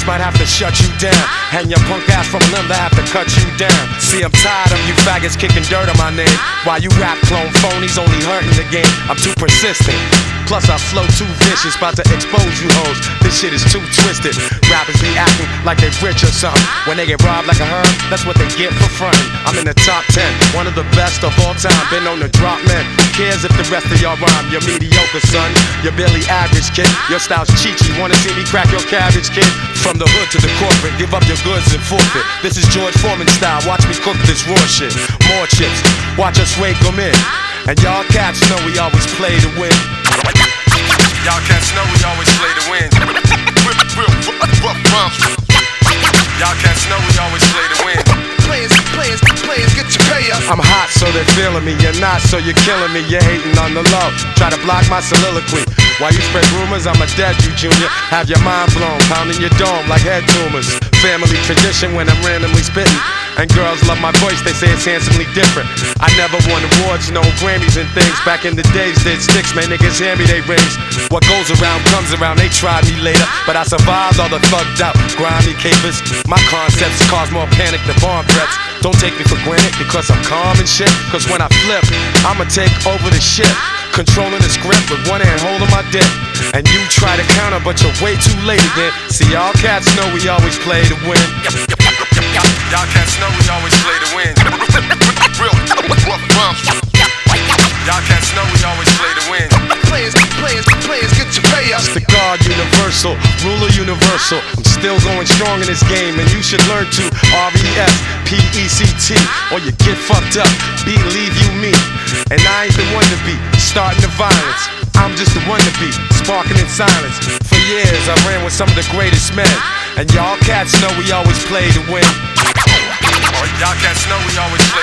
boss might have to shut you down, and your punk ass from a limb to have to cut you down. See, I'm tired of you faggots kicking dirt on my name, while you rap clone phonies only hurting the game. I'm too persistent, plus I flow too vicious, about to expose you hoes. This shit is too twisted. Rappers be acting like they rich or something. When they get robbed like a herb, that's what they get for frontin'. I'm in the top 10, one of the best of all time. Been on the drop, man. Who cares if the rest of y'all rhyme? You're mediocre, son. You're barely average, kid. Your style's cheechy. Wanna see me crack your cabbage, kid? From the hood to the corporate, give up your goods and forfeit. This is George Foreman style. Watch me cook this raw shit. More chips. Watch us rake them in. And y'all cats know we always play to win. Y'all cats know we always play to win. Y'all cats know we always play to win. Players, get your pay up. I'm hot, so they're feeling me. You're not, so you're killing me. You're hating on the low. Try to block my soliloquy. While you spread rumors, I'ma dead you, Junior. Have your mind blown, pounding your dome like head tumors. Family tradition when I'm randomly spitting. And girls love my voice, they say it's handsomely different. I never won awards, no Grammys and things. Back in the days, did sticks, man, niggas hand me they rings. What goes around comes around, they tried me later. But I survived all the thugged out, grimy capers. My concepts cause more panic than bomb threats. Don't take me for granted because I'm calm and shit. Cause when I flip, I'ma take over the ship. Controlling the script with one hand holding my dick. And you try to counter, but you're way too late again. See, y'all cats know we always play to win. Y'all cats know we always play to win. Real rough bumps. Y'all cats know we always play to win. Players, get your pay up. It's the God universal, ruler universal. I'm still going strong in this game, and you should learn to RESPECT, or you get fucked up. Believe you me, and I ain't the one to be starting the violence. I'm just the one to be sparking in silence. For years I ran with some of the greatest men, and y'all cats know we always play to win. Y'all cats know we always play